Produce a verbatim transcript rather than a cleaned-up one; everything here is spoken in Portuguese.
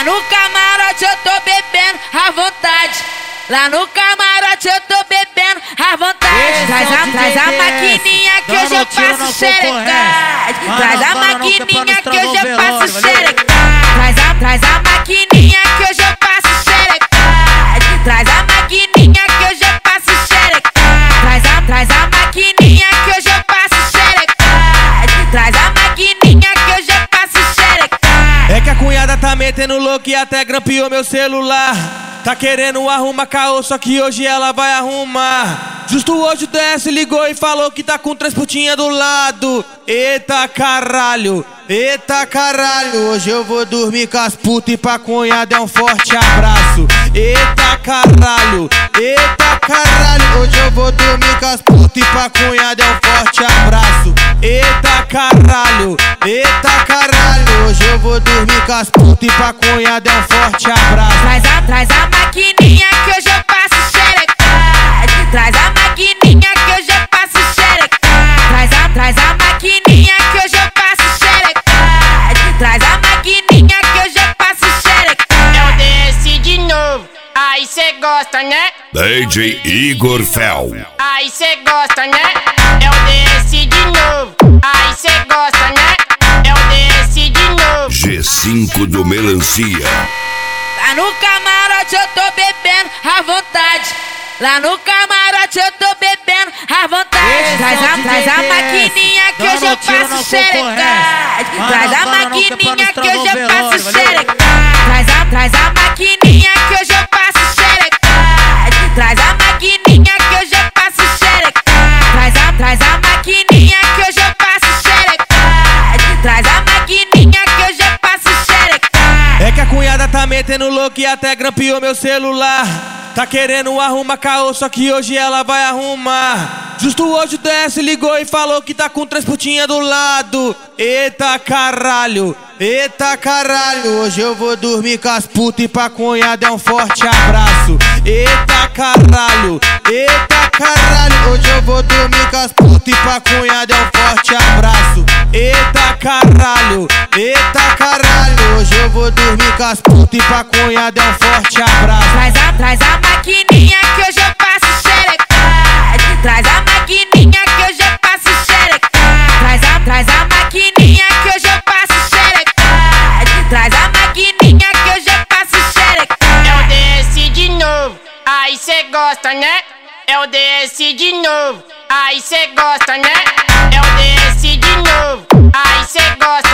Lá no camarote eu tô bebendo à vontade. Lá no camarote eu tô bebendo à vontade. Traz a, traz a maquininha que hoje eu passo xerecade. Traz a maquininha que hoje eu passo xerecade. Traz a, traz a maquininha que hoje eu passo xerecade. Traz a maquininha que hoje eu passo xerecade. Traz a, traz a maquininha que hoje eu passo xerecade. Traz a maquininha que hoje eu passo xerecade. É que a cunhada tá metendo louco e até grampeou meu celular. Tá querendo arrumar caô, só que hoje ela vai arrumar. Justo hoje o D S ligou e falou que tá com três putinhas do lado. Eita caralho, eita caralho. Hoje eu vou dormir com as putas e pra cunhada é um forte abraço. Eita caralho, eita caralho. Hoje eu vou dormir com as putas e pra cunhada é um forte abraço. Eita caralho, eita caralho. Hoje eu vou dormir com as putas e pra cunhada é um forte abraço. Traz a, traz a maquininha que hoje eu passo xerecade. Traz a maquininha que hoje eu passo xerecade. Traz a, traz a maquininha que hoje eu passo xerecade. Traz a maquininha que hoje eu passo xerecade. É o D S de novo, aí cê gosta, né? D J Igor Fel. Aí cê gosta, né? É o D S de novo, aí cê gosta, né? É o D S de novo. G cinco do Melancia. Lá no camarote eu tô bebendo à vontade. Lá no camarote eu tô bebendo à vontade. Traz a, traz a maquininha que hoje eu passo xerecade. Traz a maquininha que hoje eu passo xerecade. Traz a, traz a maquininha que hoje eu passo xerecade. Traz a maquininha que hoje eu passo xerecade. Traz a, traz a maquininha que hoje eu passo xerecade. Traz a maquininha que hoje eu passo xerecade. É que a cunhada tá metendo louco e até grampeou meu celular. Tá querendo arrumar caô, só que hoje ela vai arrumar. Justo hoje o D S ligou e falou que tá com três putinhas do lado. Eita caralho, eita caralho. Hoje eu vou dormir com as putas e pra cunhada é um forte abraço. Eita caralho, eita caralho. Hoje eu vou dormir com as putas e pra cunhada é um forte abraço. Eita caralho, eita caralho. Hoje eu vou dormir com as putas e pra cunhada é um forte abraço. Traz a, traz a maquininha que hoje eu passo xerecade. Traz a maquininha que hoje eu passo xerecade. Traz a, traz a maquininha que hoje eu passo xerecade. Traz a maquininha que hoje eu passo xerecade. É o D S de novo, aí cê gosta, né? É o D S de novo, aí cê gosta, né? É o D S de novo, aí cê gosta.